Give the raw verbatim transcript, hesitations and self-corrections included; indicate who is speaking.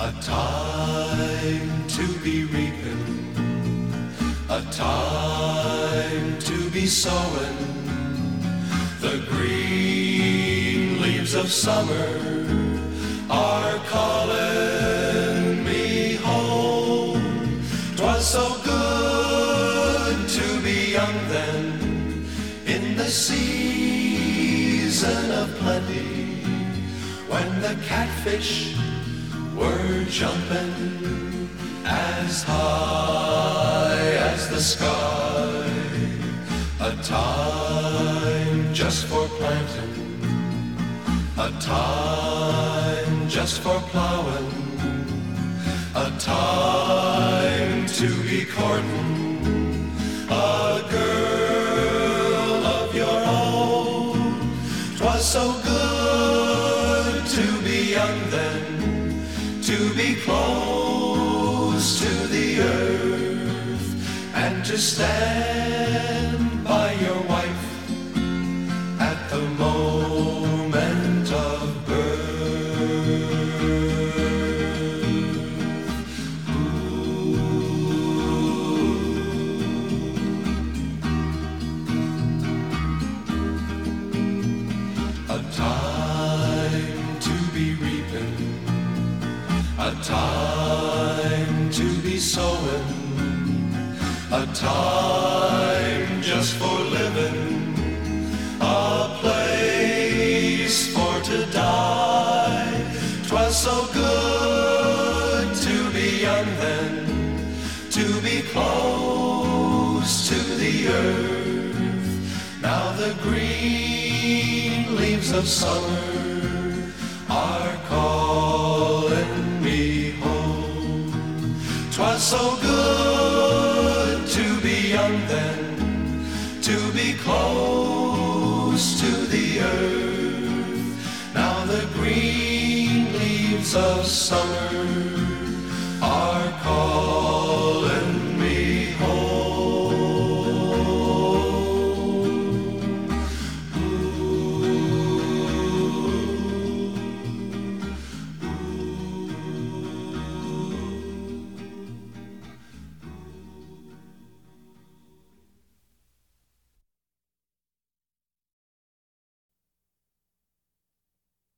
Speaker 1: A time to be reaping, a time to be sowing. The green leaves of summer are calling me home. 'Twas so good to be young then, in the season of plenty, when the catfish were jumping as high as the sky. A time just for planting, a time just for plowing, a time to be courting a girl of your own. 'Twas so good to be young then, to be close to the earth, and to stand by your wife at the moment of birth. Ooh. A time to be reaping, a time to be sowing, a time just for living, a place for to die. 'Twas so good to be young then, to be close to the earth. Now the green leaves of summer are calling me home. 'Twas so good to be young then, to be close to the earth. Now the green leaves of summer are calling